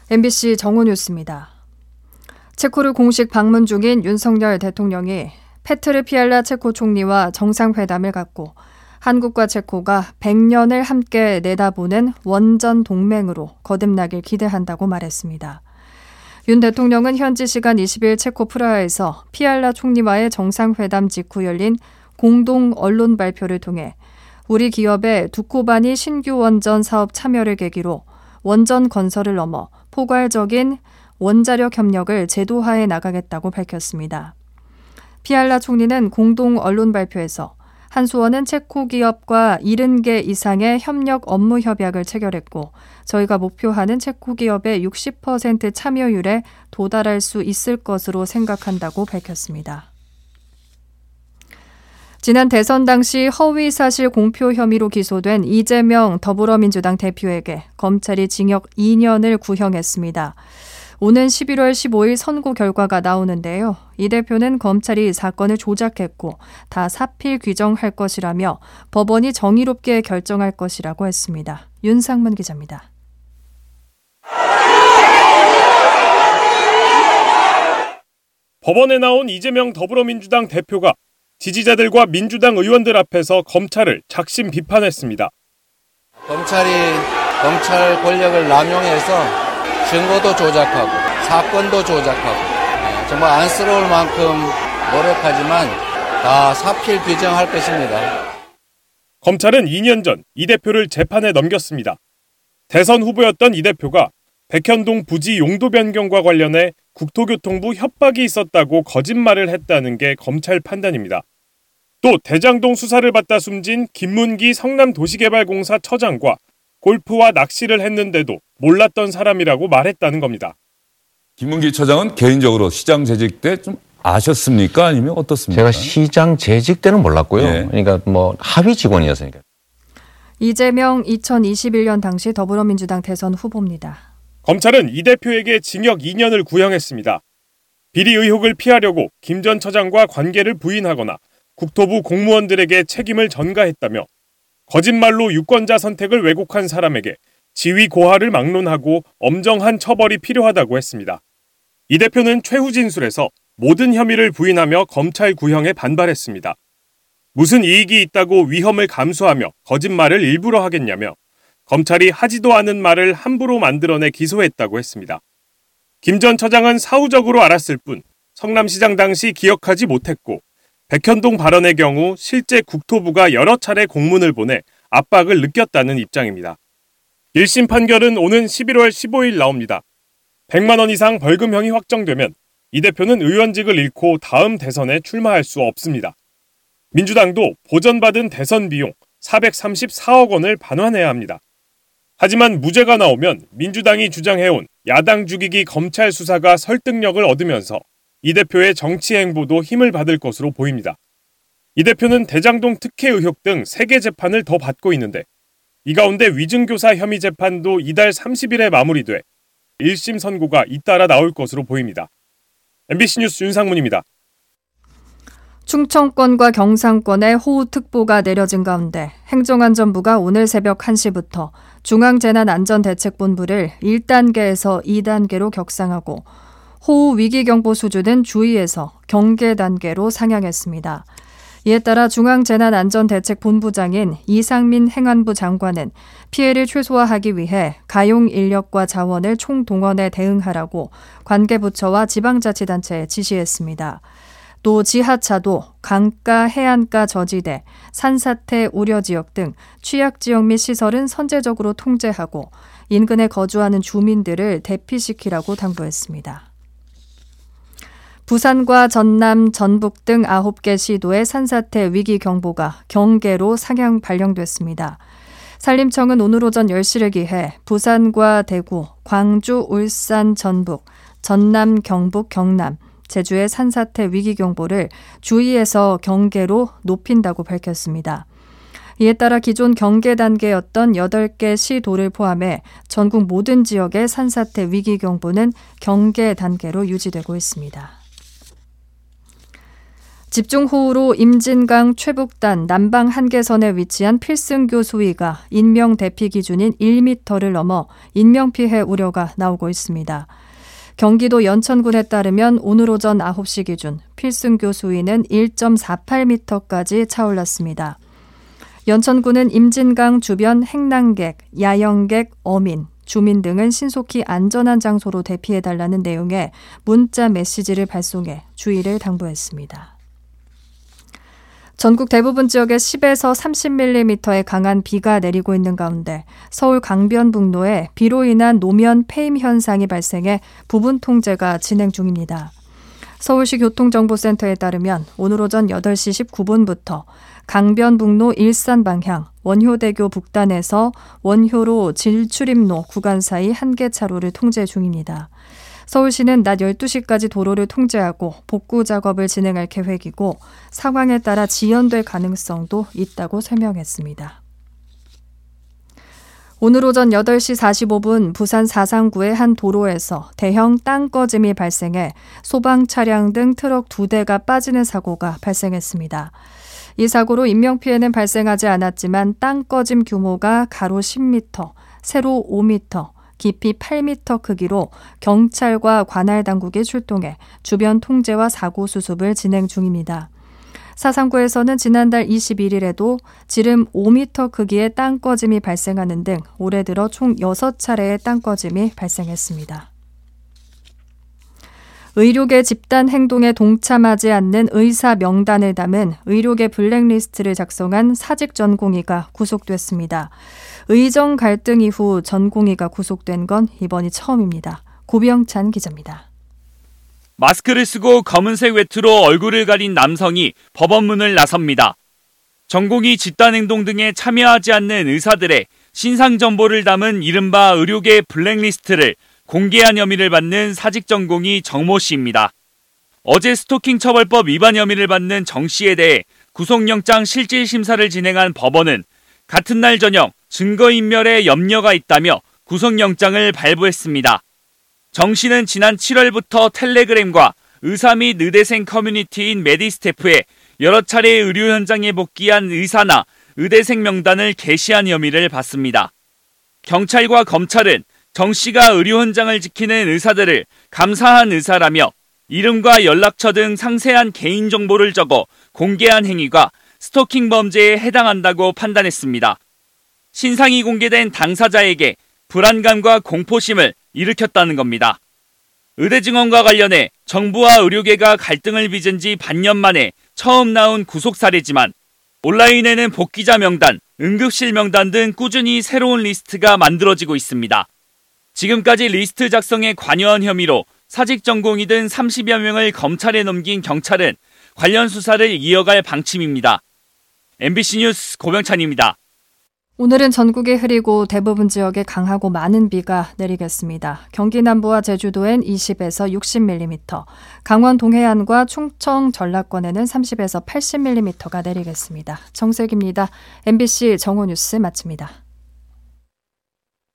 MBC 정오뉴스입니다. 체코를 공식 방문 중인 윤석열 대통령이 페트르 피알라 체코 총리와 정상회담을 갖고 한국과 체코가 100년을 함께 내다보는 원전 동맹으로 거듭나길 기대한다고 말했습니다. 윤 대통령은 현지 시간 20일 체코 프라하에서 피알라 총리와의 정상회담 직후 열린 공동 언론 발표를 통해 우리 기업의 두코바니 신규 원전 사업 참여를 계기로 원전 건설을 넘어 포괄적인 원자력 협력을 제도화해 나가겠다고 밝혔습니다. 피알라 총리는 공동 언론 발표에서 한수원은 체코 기업과 70개 이상의 협력 업무 협약을 체결했고 저희가 목표하는 체코 기업의 60% 참여율에 도달할 수 있을 것으로 생각한다고 밝혔습니다. 지난 대선 당시 허위사실 공표 혐의로 기소된 이재명 더불어민주당 대표에게 검찰이 징역 2년을 구형했습니다. 오는 11월 15일 선고 결과가 나오는데요. 이 대표는 검찰이 사건을 조작했고 다 사필 규정할 것이라며 법원이 정의롭게 결정할 것이라고 했습니다. 윤상문 기자입니다. 법원에 나온 이재명 더불어민주당 대표가 지지자들과 민주당 의원들 앞에서 검찰을 작심 비판했습니다. 검찰이 검찰 권력을 남용해서 증거도 조작하고 사건도 조작하고 정말 안쓰러울 만큼 노력하지만 다 사필 규정할 것입니다. 검찰은 2년 전 이 대표를 재판에 넘겼습니다. 대선 후보였던 이 대표가 백현동 부지 용도 변경과 관련해 국토교통부 협박이 있었다고 거짓말을 했다는 게 검찰 판단입니다. 또 대장동 수사를 받다 숨진 김문기 성남도시개발공사 처장과 골프와 낚시를 했는데도 몰랐던 사람이라고 말했다는 겁니다. 김문기 처장은 개인적으로 시장 재직 때 좀 아셨습니까? 아니면 어떻습니까? 제가 시장 재직 때는 몰랐고요. 예. 그러니까 하위 직원이었으니까. 이재명 2021년 당시 더불어민주당 대선 후보입니다. 검찰은 이 대표에게 징역 2년을 구형했습니다. 비리 의혹을 피하려고 김 전 처장과 관계를 부인하거나 국토부 공무원들에게 책임을 전가했다며 거짓말로 유권자 선택을 왜곡한 사람에게 지위 고하를 막론하고 엄정한 처벌이 필요하다고 했습니다. 이 대표는 최후 진술에서 모든 혐의를 부인하며 검찰 구형에 반발했습니다. 무슨 이익이 있다고 위험을 감수하며 거짓말을 일부러 하겠냐며 검찰이 하지도 않은 말을 함부로 만들어내 기소했다고 했습니다. 김 전 처장은 사후적으로 알았을 뿐 성남시장 당시 기억하지 못했고 백현동 발언의 경우 실제 국토부가 여러 차례 공문을 보내 압박을 느꼈다는 입장입니다. 1심 판결은 오는 11월 15일 나옵니다. 100만 원 이상 벌금형이 확정되면 이 대표는 의원직을 잃고 다음 대선에 출마할 수 없습니다. 민주당도 보전받은 대선 비용 434억 원을 반환해야 합니다. 하지만 무죄가 나오면 민주당이 주장해온 야당 죽이기 검찰 수사가 설득력을 얻으면서 이 대표의 정치 행보도 힘을 받을 것으로 보입니다. 이 대표는 대장동 특혜 의혹 등 3개 재판을 더 받고 있는데 이 가운데 위증교사 혐의 재판도 이달 30일에 마무리돼 1심 선고가 잇따라 나올 것으로 보입니다. MBC 뉴스 윤상문입니다. 충청권과 경상권에 호우특보가 내려진 가운데 행정안전부가 오늘 새벽 1시부터 중앙재난안전대책본부를 1단계에서 2단계로 격상하고 호우위기경보 수준은 주의에서 경계 단계로 상향했습니다. 이에 따라 중앙재난안전대책본부장인 이상민 행안부 장관은 피해를 최소화하기 위해 가용 인력과 자원을 총동원해 대응하라고 관계부처와 지방자치단체에 지시했습니다. 또 지하차도, 강가, 해안가 저지대, 산사태 우려지역 등 취약지역 및 시설은 선제적으로 통제하고 인근에 거주하는 주민들을 대피시키라고 당부했습니다. 부산과 전남, 전북 등 9개 시도의 산사태 위기경보가 경계로 상향 발령됐습니다. 산림청은 오늘 오전 10시를 기해 부산과 대구, 광주, 울산, 전북, 전남, 경북, 경남, 제주의 산사태 위기경보를 주의에서 경계로 높인다고 밝혔습니다. 이에 따라 기존 경계 단계였던 8개 시도를 포함해 전국 모든 지역의 산사태 위기경보는 경계 단계로 유지되고 있습니다. 집중호우로 임진강 최북단 남방 한계선에 위치한 필승교 수위가 인명 대피 기준인 1m를 넘어 인명피해 우려가 나오고 있습니다. 경기도 연천군에 따르면 오늘 오전 9시 기준 필승교 수위는 1.48m까지 차올랐습니다. 연천군은 임진강 주변 행랑객, 야영객, 어민, 주민 등은 신속히 안전한 장소로 대피해달라는 내용의 문자 메시지를 발송해 주의를 당부했습니다. 전국 대부분 지역에 10에서 30mm의 강한 비가 내리고 있는 가운데 서울 강변북로에 비로 인한 노면 폐임 현상이 발생해 부분 통제가 진행 중입니다. 서울시 교통정보센터에 따르면 오늘 오전 8시 19분부터 강변북로 일산 방향 원효대교 북단에서 원효로 질출입로 구간 사이 한 개 차로를 통제 중입니다. 서울시는 낮 12시까지 도로를 통제하고 복구 작업을 진행할 계획이고 상황에 따라 지연될 가능성도 있다고 설명했습니다. 오늘 오전 8시 45분 부산 사상구의 한 도로에서 대형 땅 꺼짐이 발생해 소방 차량 등 트럭 2대가 빠지는 사고가 발생했습니다. 이 사고로 인명피해는 발생하지 않았지만 땅 꺼짐 규모가 가로 10m, 세로 5m, 깊이 8m 크기로 경찰과 관할 당국이 출동해 주변 통제와 사고 수습을 진행 중입니다. 사상구에서는 지난달 21일에도 지름 5m 크기의 땅 꺼짐이 발생하는 등 올해 들어 총 6차례의 땅 꺼짐이 발생했습니다. 의료계 집단 행동에 동참하지 않는 의사 명단을 담은 의료계 블랙리스트를 작성한 사직 전공의가 구속됐습니다. 의정 갈등 이후 전공의가 구속된 건 이번이 처음입니다. 고병찬 기자입니다. 마스크를 쓰고 검은색 외투로 얼굴을 가린 남성이 법원문을 나섭니다. 전공의 집단행동 등에 참여하지 않는 의사들의 신상 정보를 담은 이른바 의료계 블랙리스트를 공개한 혐의를 받는 사직 전공의 정모 씨입니다. 어제 스토킹 처벌법 위반 혐의를 받는 정 씨에 대해 구속영장 실질 심사를 진행한 법원은 같은 날 저녁 증거인멸에 염려가 있다며 구속영장을 발부했습니다. 정 씨는 지난 7월부터 텔레그램과 의사 및 의대생 커뮤니티인 메디스태프에 여러 차례 의료 현장에 복귀한 의사나 의대생 명단을 게시한 혐의를 받습니다. 경찰과 검찰은 정 씨가 의료 현장을 지키는 의사들을 감사한 의사라며 이름과 연락처 등 상세한 개인정보를 적어 공개한 행위가 스토킹 범죄에 해당한다고 판단했습니다. 신상이 공개된 당사자에게 불안감과 공포심을 일으켰다는 겁니다. 의대 증언과 관련해 정부와 의료계가 갈등을 빚은 지 반년 만에 처음 나온 구속 사례지만 온라인에는 복귀자 명단, 응급실 명단 등 꾸준히 새로운 리스트가 만들어지고 있습니다. 지금까지 리스트 작성에 관여한 혐의로 사직 전공의 등 30여 명을 검찰에 넘긴 경찰은 관련 수사를 이어갈 방침입니다. MBC 뉴스 고병찬입니다. 오늘은 전국이 흐리고 대부분 지역에 강하고 많은 비가 내리겠습니다. 경기 남부와 제주도엔 20에서 60mm, 강원 동해안과 충청 전라권에는 30에서 80mm가 내리겠습니다. 정색입니다. MBC 정오 뉴스 마칩니다.